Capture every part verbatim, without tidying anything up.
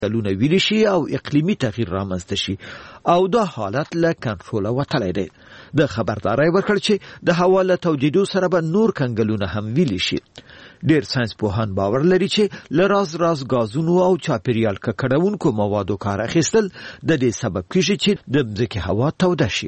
لونه ویلی شي او اقلیمي تغییر رامنځته شي او دا حالت له کنټروله وتلی دی. د خبردارۍ ورکړ چې د هوا له تودېدو سره به نور کنګلونه هم ویلی شي. ډېر ساینس پوهان باور لري چې له راز راز غازونو او چاپیریال ککړونکو موادو کار اخیستل د دې سبب کیږي چې د ځمکې هوا توده شي.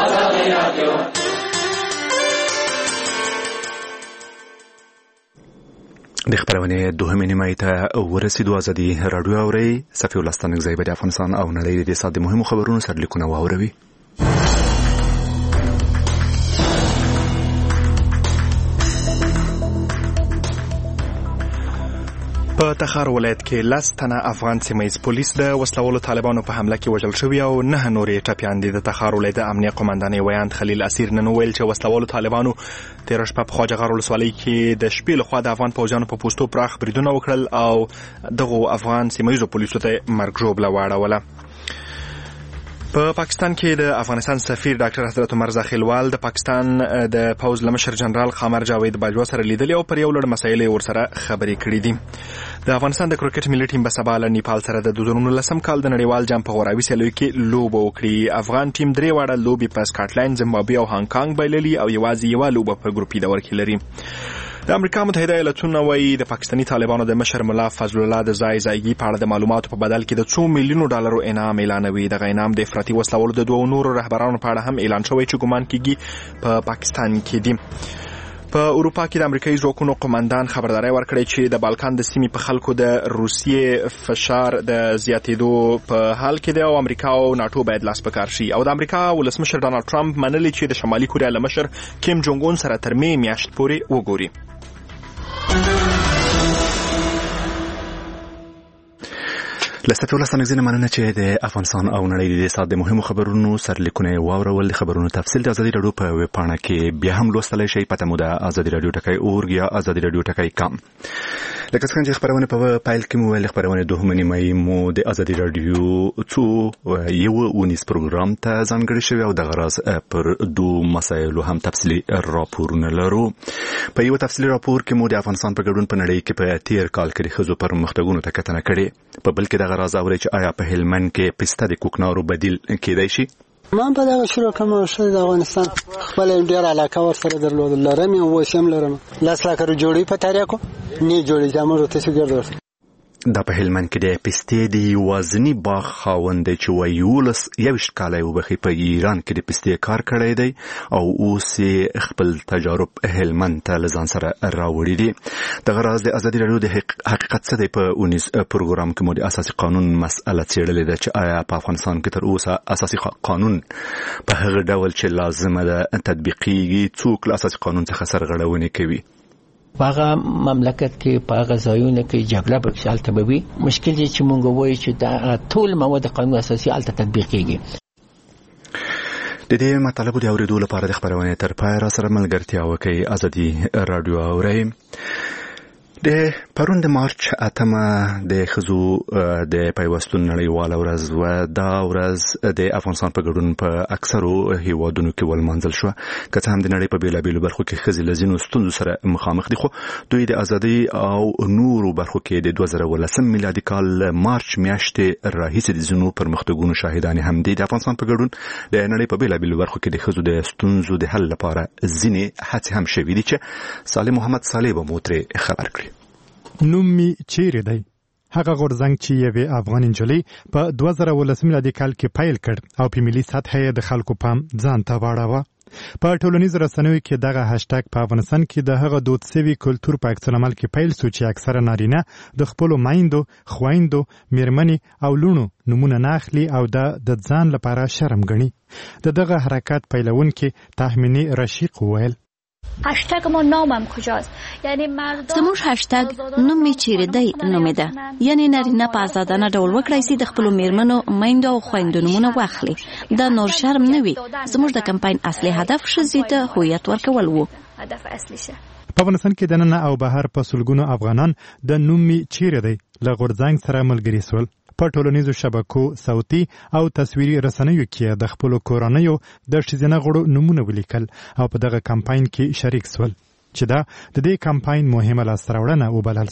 د خبرونه دوهمې نیمه ته ورسېدو. ازادي راډیو اوري صفي الله ستانکزی به د افغانستان او نړۍ د ساده مهمو خبرونو سرلیکونه واوروي. په تخار ولایت کې لس تنه افغان سیمه‌ییز پولیس د وسلوالو طالبانو په حمله کې وژل شوي او نه نورې ټپیان دي. د تخار ولایت امنیه قومندان ویاند خلیل اسیر نن ویل چې وسلوالو طالبانو تېره شپه په خواجهغار ولسوالۍ کې د شپې لخوا د افغان پوځیانو په پوستو پراخ بریدونه وکړل او دغو افغان سیمه‌ییزو پولیسو ته مرګ ژوبله واړوله. په پاکستان کې د افغانستان سفیر ډاکټر حضرت عمر زاخیلوال د پاکستان د پوز لمشر جنرال خامر جاوید باجوا سره لیدلي او پر یو لړ مسایل ورسره خبرې کړې دي. د افغانستان د کرکټ ملي ټیم به سبا له نیپال سره د دوه زره نولسم کال د نړیوال جام په غوراوي سیالیو کې لوبه وکړي. افغان ټیم درې واړه لوبې په سکاټلند، زیمبابوې او هانګ کانګ بایللي او یوازې یوه لوبه په ګروپي دور کې لري. د امریکا متحده ایالاتونو وايي د پاکستاني طالبانو د مشر ملا فضل الله د ځای ځایګي په اړه د معلوماتو په بدل کې د څو میلیونو ډالرو انعام اعلانوي. دغه انعام د افراطي وسلوالو د دوه نورو رهبرانو په اړه هم اعلان شوی چې ګمان کیږي په پاکستان کې دي. په اروپا کې د امریکایي ځواکونو قومندان خبرداري ورکړې چې د بالکان د سیمې په خلکو د روسیې فشار د زیاتېدو په حال کې دی او امریکا او ناتو باید لاس په کار شي. او د امریکا ولسمشر ډانلډ ټرمپ منلي چې د شمالي کوریا له مشر کیم جونګ اون سره تر مې میاشت پورې وګوري. لسته ولستان غزنه مننه چې د افغانستان او نړۍ د ساده مهمو خبرونو سرلیکونه واورول. خبرونو تفصیل د ازادي راډیو په ویب پاڼه کې بیا هم لوستلای شئ. پته مو ده ازادي راډیو ټکی اورګ یا ازادي راډیو ټکی کام. لکه څنګه چې خبرونه په پایل کې مو ویل خبرونه دوهمه نیمه مو د ازادي راډیو څو یو ونیس پروګرام ته ځانګړی شوی او د غراز پر دوه مسایلو هم تفصیلي راپورونه لرو. په یو تفصیلي راپور کې مو د افغانستان په ګډون په نړۍ کې په تیر کال کې خزو پر مختګونو ته کتنه کړې. په بل کې د غراز اوري چې آیا په هلمند کې پسته د کوکنارو بدیل کېدای شي. من په دغه شروع کوم شې د افغانستان خپل ډیر علاقه ورسره درلود لرم او وسیم لرم لاس لا کړو جوړي په تاریخو نه جوړي زموږ ته څه ګرځي. دا په هلمند کې د پستې دی وزنی باغ خاوند چې ویولس یوش کاله وبخي په ایران کې د پستې کار کړی دی او اوس خپل تجارب هلمند ته لزان سره راوړي دي. د غراز د ازادي راډیو د حقیقت څه دی په اونیس پروګرام کې مو د اساسي قانون مسأله څېړلې ده چې آیا په افغانستان کې تر اوسه اساسي قانون په هغه ډول چې لازمه ده تطبیقيږي. څوک له اساسي قانون څخه سرغړونې کوي. باغه مملکت کې باغه ځایونه کې جګړه بکشال تبوي مشکل دي چې مونږ وایو چې دا ټول مواد قانون اساسي الته تطبیق کیږي. د دې مطالبه د اوریدو لپاره د خبرونه تر پای را سره ملګرتیا وکړئ. ازادي راډیو اورئ. د پرون د مارچ اتمه د خزو د پیوستون نړیواله ورځ و. دا ورځ د افغانستان په ګډون په اکثرو هیوادونو کې ولمانځل شو. که څه هم د نړۍ په بیلابیلو برخو کې ښځې له ځینو ستونزو سره مخامخ دي خو دوی د ازادۍ او نورو برخو کې د دوه زره ولسم میلادي کال مارچ میاشتې راهیسې د ځینو پرمختګونو شاهدانې هم دي. د افغانستان په ګډون د نړۍ په بیلابیلو برخو کې د ښځو د ستونزو د حل لپاره ځینې هڅې هم شوي دي چې صالح محمد صالح به مو ترې خبر کړي. نوم می چیرې دی؟ هغه غورځنګ چې یوې افغان نجلۍ په دوه زره ولسم میلادي کال کې پیل کړ او په ملي سطح د خلکو پام ځان ته واړاوه. په ټولنیزو رسنیو کې دغه هاشټګ په افغانستان کې د هغه دود سوي کلچر په عکس العمل کې پیل سو چې اکثره نارینه د خپل مایندو، خويندو، میرمنې او لونو نمونه ناخلي او د ځان لپاره شرم ګڼي. د دغه حرکت پیلونکي تهمینی رشیق ویل هشتگ ما نامم کجاست یعنی مردان زموږ هشتگ نوم می چیرې دی نوم ده یعنی نارینه په آزادانه ډول وکړای شي د خپل میرمنو میندو او خويندو نمونه واخلي. دا نور شرم نه وي. زموږ د کمپاین اصلي هدف ښځې ته هویت ورکول وو. هدف اصلي شه په افغانستان کې د نن او بهر په سلګونو افغانان د نوم می چیرې دی له غورځنګ سره ملګري سول. په ټولنیزو شبکو، صوتي او تصویري رسنیو کې د خپل کورنیو د ښځینه غړو نمونه ولیکل او په دغه کمپاین کې شریک سول چې دا د دې کمپاین مهمه لاسته راوړنه وبلل سو.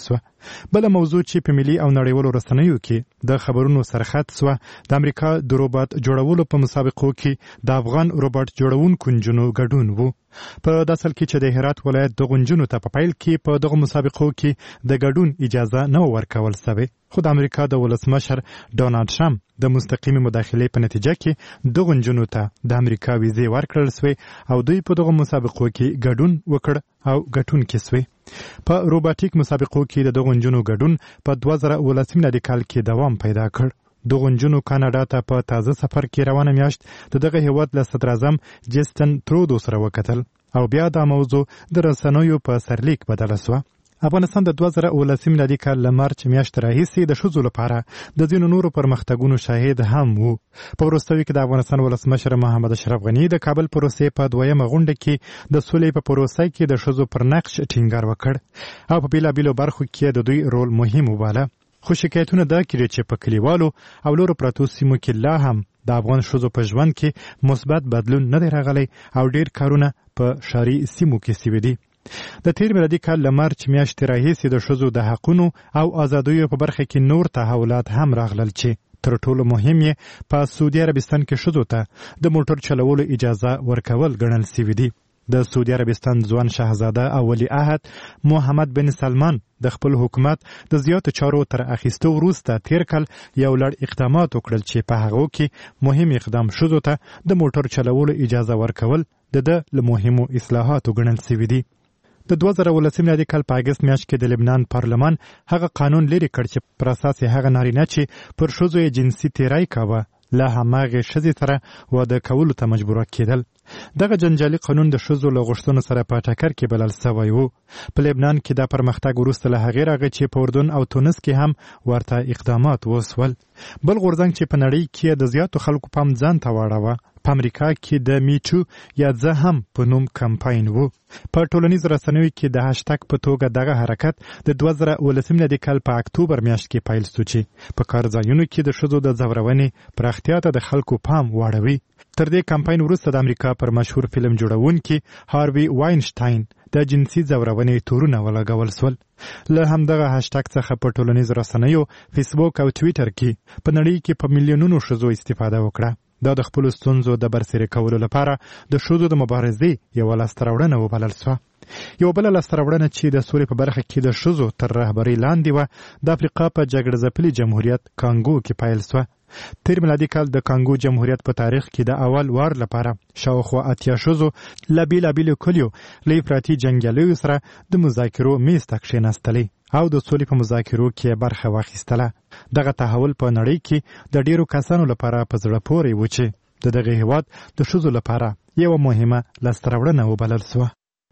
بل موضوع چې په ملي او نړیوالو رسنیو کې د خبرونو سرخط سو د امریکا د روبوت جوړولو په مسابقو کې د افغان روبوت جوړونکو نجونو ګډون وو. په داسل کې چې د هرات ولایت د غونجونو ته په پیل کې په دغه مسابقو کې د ګډون اجازه نه ورکول شوه، خو د امریکا د ولسمشر ډونالد ټرمپ د مستقیمي مداخلې په نتیجه کې د غونجونو ته د امریکا ویزې ورکړل شوې او دوی په دغه مسابقو کې ګډون وکړ او ګټونکي شوې. په روبوټیک مسابقو کې د دغه غونجونو ګډون په دوه زره اوولس میلادي کال کې دوام پیدا کړ. د غونجونو کاناډا ته په تازه سفر کې روانه میاشت د دغه هیواد له صدر اعظم جسټن ترودو سره وکتل او بیا دا موضوع د رسنیو په سرلیک بدله شوه. افغانستان د دوه زره اوولس میلادي کال له مارچ میاشتې راهیسې د ښځو لپاره د ځینو نورو پرمختګونو شاهد هم وو. په وروستیو کې د افغانستان ولسمشر محمد اشرف غني د کابل پروسې په دویمه غونډه کې د سولې په پروسه کې د ښځو پر نقش ټینګار وکړ او په بیلابیلو برخو کې د دوی رول مهم وباله. خو شکایتونه دا کړي چې په کلیوالو او لورو پرتو سیمو کې لا هم د افغان ښځو په ژوند کې مثبت بدلون نه دی راغلی او ډیر کارونه په ښاري سیمو کې سوي دي. د تیر میلادي کال له مارچ میاشتې راهیسې د ښځو د حقونو او ازادیو په برخه کې نور تحولات هم راغلل چې تر ټولو مهم یې په سعودي عربستان کې ښځو ته د موټر چلولو اجازه ورکول ګڼل سوي دي. د سعودي عربستان ځوان شاهزاده او ولی عهد محمد بن سلمان د خپل حکومت د زیاتو چارو تر اخیستو وروسته تیر کال یو لړ اقدامات وکړل چې په هغو کې مهم اقدام ښځو ته د موټر چلولو اجازه ورکول د ده له مهمو اصلاحاتو ګڼل سوي دي. د دوه زره اوولس میلادي کال په اګست میاشت کې د لبنان پارلمان هغه قانون لري کړ چې پر اساس هغه نارینه چې پر ښځو یې جنسي تیری کاوه له هماغې ښځې سره واده کولو ته مجبوره کېدل. دغه جنجالي قانون د ښځو له غوښتنو سره په ټکر کې بلل سوی و. په لبنان کې دا پرمختګ وروسته له هغې راغی چې په اردن او تونس کې هم ورته اقدامات وسول. بل غورځنګ چې په نړۍ کې د زیاتو خلکو پام ځان ته واړوه په امریکا کې د میټو یا زه هم په نوم کمپاین وو. په ټولنیز رسنیو کې د هاشټګ په توګه دغه حرکت د دوه زره اوولس میلادي کال په اکتوبر میاشت کې پیل شو چې په کارځایونو کې د ښځو د ځورونې پراختیا ته د خلکو پام واړوي. تر دې کمپاین وروسته د امریکا پر مشهور فلم جوړونکي هاروي واینشټاین د جنسي ځورونې تورونه ولګول شول. له همدغه هاشټګ څخه په ټولنیز رسنیو فیسبوک او ټویټر کې په نړۍ کې په میلیونونو ښځو استفاده وکړه. دا د خپلو ستونزو د برسېره کولو لپاره د ښځو د مبارزې یوه لاسته راوړنه وبلل شوه. یوه بله لاسته راوړنه چې د سولې په برخه کې د ښځو تر رهبرۍ لاندې وه د افریقا په جګړه ځپلي جمهوریت کانګو کې پیل شوه. تیر میلادي کال د کانګو جمهوریت په تاریخ کې د اول وار لپاره شاوخوا اتیا ښځو له بیلابیلو کلیو له افراطي جنګیالیو سره د مذاکرو میز ته کښېناستلې او د سولې په مذاکرو کې برخه واخیستله. دغه تحول په نړۍ کې د ډیرو کسانو لپاره په زړه پورې و چې د دغه هیواد د ښځو لپاره یوه مهمه لاسته راوړنه وبلل شوه.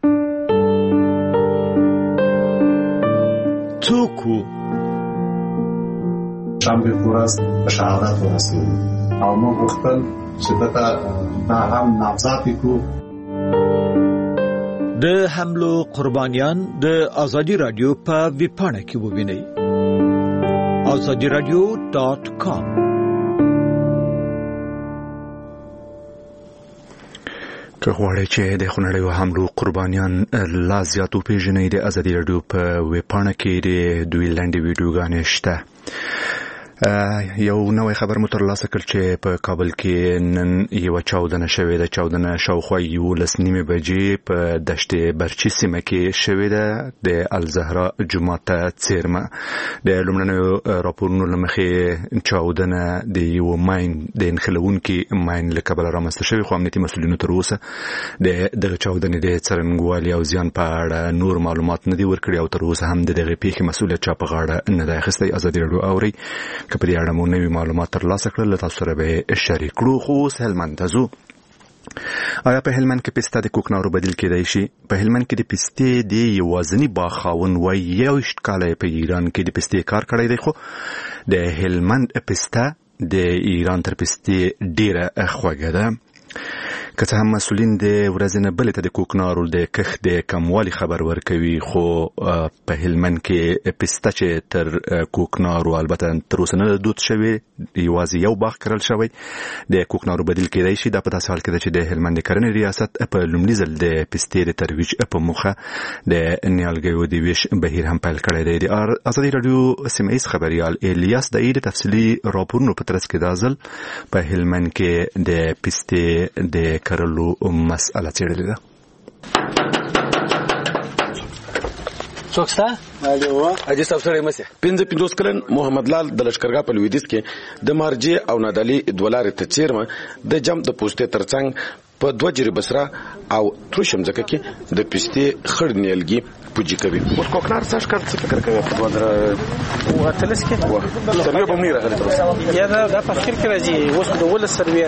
څوک وو؟ شنبه ورځ په شهادت ورسېدو او موږ غوښتل چې دته دا هم نامزد کړو. د حملو قربانیان د آزادي رادیو په ویبپاڼه کې ووینئ آزادي رادیو ډاټ کام. که غواړئ چې د خونړیو حملو قربانیان لا زیات وپېژنئ د آزادي رادیو په ویبپاڼه کې د دوی لنډې ویډیوګانې شته. یو نوې خبر مو ترلاسه کړ چې په کابل کې نن یوه چاودنه شوې ده. چاودنه شاوخوا یولس نیمې بجې په دشت برچي سیمه کې شوې ده د الزهرا جومات ته څیرمه. د لومړنیو راپورونو له مخې چاودنه د یو ماین د انخلوونکي ماین له کبله رامنځته شوې، خو امنیتي مسؤلینو تر اوسه د دغه چاودنې د څرنګوالي او زیان په اړه نور معلومات نه دي ورکړي او تر اوسه هم د دغې پیښې مسؤلیت چا په غاړه نه دی اخیستی. ازادي راډیو اورئ که په دې اړه مو نوي معلومات ترلاسه کړل له تاسو سره به یې شریک کړو. خو اوس هلمند ته ځو. آیا په هلمند کې پسته د کوکنارو بدیل کېدای شي؟ په هلمند کې د پستې د یوازیني باغ خاوند وایي یوویشت کاله په ایران کې د پستې کار کړی دی، خو د هلمند پسته د ایران تر پستې ډیره خوږه ده. که څه هم مسؤلین د ورځې نه بلې ته د کوکنارو د کښت د کموالي خبر ورکوي خو په هلمند کې پسته چې تر کوکنارو البته تر اوسه نه دود شوی یوازې یو باغ کرل شوی د کوکنارو بدیل کېدای شي. دا په داسې حال کې ده چې د هلمند کرنې ریاست په لومړي ځل د پستې د ترویج په موخه د نیالګیو د ویش بهیر هم پیل کړی دی. د ازادي راډیو سیمه ایز خبریال الیاس د ایډ تفصیلي راپورونو په ترڅ کې دا ځل په هلمند کې د پستې د کرلو مسأله څېړلې ده. څوک ستا؟ حاجي صاحب سره مسه پنځه پنځوس کلن محمد لال د لشکرګاه په لویدیځ کې د مارجې او نادالي دوه لارې ته څیرمه د جم د پوستې ترڅنګ په دوه جری بسرا او تروشم ځکه کې د پستې خړ نیلګي پوجي کوي. اوس کوکنار څه ښکار څه فکر کوي په دوه درې او اتلس کې و سروي به مونږ راغلی یا دا په اخر کې راځي اوس د ول سروي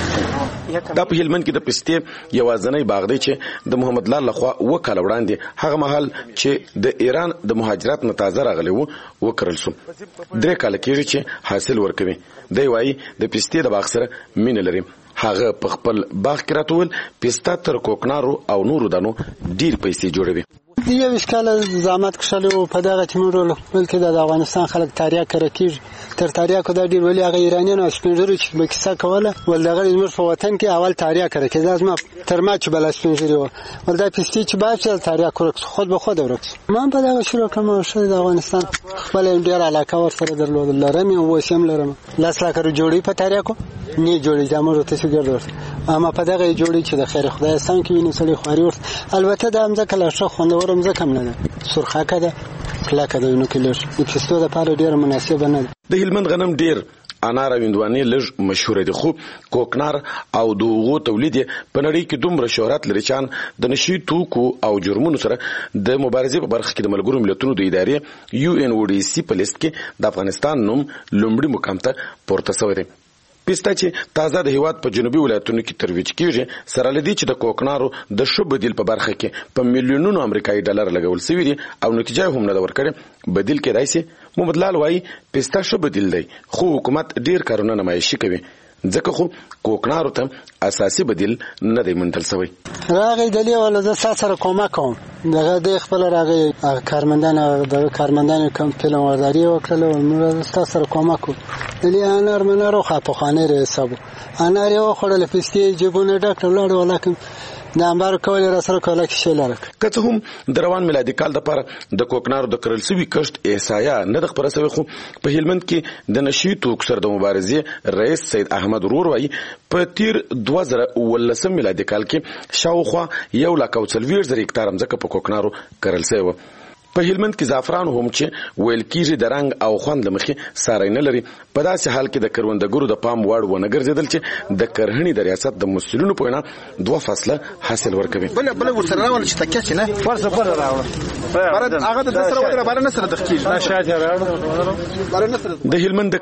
راغلی. دا په هلمند کې د پستې یوازنۍ باغ دی چې د محمد لال لخوا وکاله وړاندې هغه مهال چې د ایران د مهاجرت نه تازه راغلی وو وکرل شو. درې کاله کېږي چې حاصل ورکوي. دی وایي د پستې د باغ سره مینه لري. هغه په خپل باغ کې راټول پسته تر کوکنارو او نورو دانو ډیر پیسې جوړوي. یو وسکاله زحمت کښلو په دغه تیمورولو بلکې د افغانستان خلک تاریخ کړه کیږي تر تاریخ کو دا ډیر ولی هغه ایرانیان او سپینځرو چې به کیسه کوله ول دغه زموږ په وطن کې اول تاریخ کړه کې لازم تر ما چې بل سپینځري و ول دا پستی چې باید چې تاریخ ورک خود به خود ورک. ما په دغه شروع کوم چې د افغانستان خپل ډیر علاقه ور سره درلود لرم او وسیم لرم لاس لا کړو جوړي په تاریخ کو نه جوړي زموږ ته څه ګرځي اما په دغه جوړي چې د خیر خدای سان کې ویني سړي خواري ورته البته د امزه کله شو خوندور امزه کم نه ده سرخه کده کلاکه ده نو کلر د پستو د پاره ډیر مناسب نه ده. د هلمند غنم ډیر انار ویندواني لږ مشهور دي خو کوکنار او دغه تولید په نړۍ کې دومره شهرت لري چې د نشي توکو او جرمونو سره د مبارزې په برخه کې د ملګرو ملتونو د ادارې یو ان او ډي سي په لیست کې د افغانستان نوم لومړی مقام ته پورته شوی دی. پسته چې تازه د هیواد په جنوبي ولایتونو کې ترویج کیږي سره لدی چې د کوکنارو د شو بدیل په برخه کې په میلیونونو امریکایي ډالر لګول شوی دي او نتیجه هم نه ورکړي. بدیل کې راځي محمد لال وایي پسته شو بدیل دی خو حکومت ډیر کارونه نمایشي کوي ځکه خو کوکنارو ته اساسي بدیل نه دی منتل شوی. راغی دلی ولا ز سره کومک کوم دغه د خپل راغی کارمندان د کارمندان کوم فلم ورداری وکړل او موږ سره کومک دلی انار منارو خاطو خانه حساب انار یو خړل پستې جبونه ډاکټر لاړ ولاکم د امبار کول را سره کوله کې شلره که څه هم د روان میلادي کال د پر د کوکنارو د کرل سوي کشت احصایا نه د خبره سوي خو په هلمند کې د نشي توک سره د مبارزې رئیس سید احمد ورور وایي په تیر دوه زره ولسم میلادي کال کې شاوخوا یو لک او څلوېښت زره هکتار ځمکه په کوکنارو کرل سوی و. په هلمند کې زعفران هم چې ویل کېږي د رنګ او خوند لمخې ساری نه لري. په داسې حال کې د کروندګرو د پام وړ ونه ګرځېدل چې د کرهڼې د ریاست د مسؤلینو په وینا دوه فصله حاصل ورکوي. بل بل ورسره راول چې تکیه چې نه ورسره بل راول هغه د سره ودره بارنه سره د کېږي د هلمند